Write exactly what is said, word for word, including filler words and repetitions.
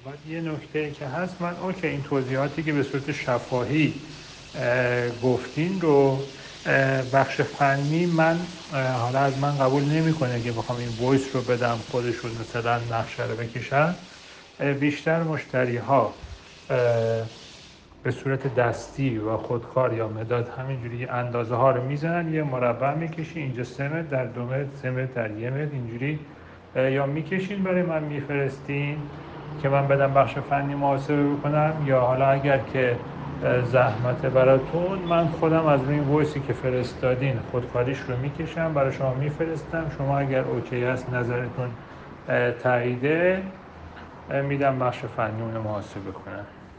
بعد یه نکته که هست، من اوکی این توضیحاتی که به صورت شفاهی گفتین رو بخش فنی من حالا از من قبول نمیکنه که بخوام این وایس رو بدم خودشون مثلا نقشه رو بکشن. بیشتر مشتری ها به صورت دستی و خودکار یا مداد همینجوری اندازه ها رو میزنن، یه مربع میکشی اینجا سه متر در دو متر، سه متر در یه متر، اینجوری یا میکشین برای من میفرستین که من بدم بخش فنی محاسبه بکنم، یا حالا اگر که زحمت براتون من خودم از روی وایسی که فرستادین خودکاریش رو میکشم برای شما میفرستم، شما اگر اوکی هست نظرتون تاییده میدم بخش فنی اون محاسبه کنم.